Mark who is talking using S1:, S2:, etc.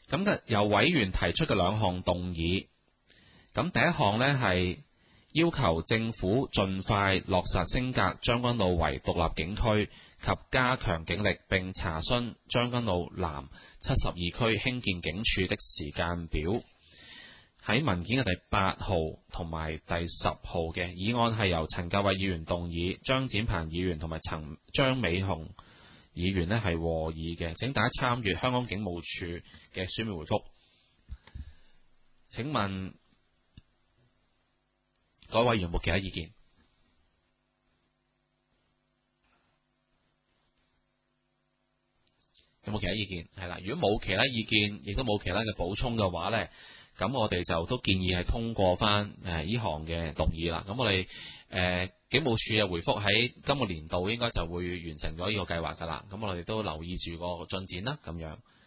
S1: 咁由委員提出嘅2項動議，咁第一項呢係要求政府盡快落實升格將軍澳為獨立警區及加強警力，並查詢將軍澳南72區興建警署的時間表。喺文件嘅第8號同埋第10號嘅議案係由陳格偉議員動議，張展鵬議員同埋張美雄議員呢係和議嘅。請大家參閱香港警務處嘅書面回覆。請問各位議員有冇其他意見？有冇其他意見？係啦，如果冇其他意見，亦都冇其他嘅補充嘅話呢，咁我哋就都建議係通過翻呢項嘅動議啦。咁我哋警務處嘅回覆喺今個年度應該就會完成咗呢個計劃㗎啦。咁我哋都留意住個進展啦，咁樣。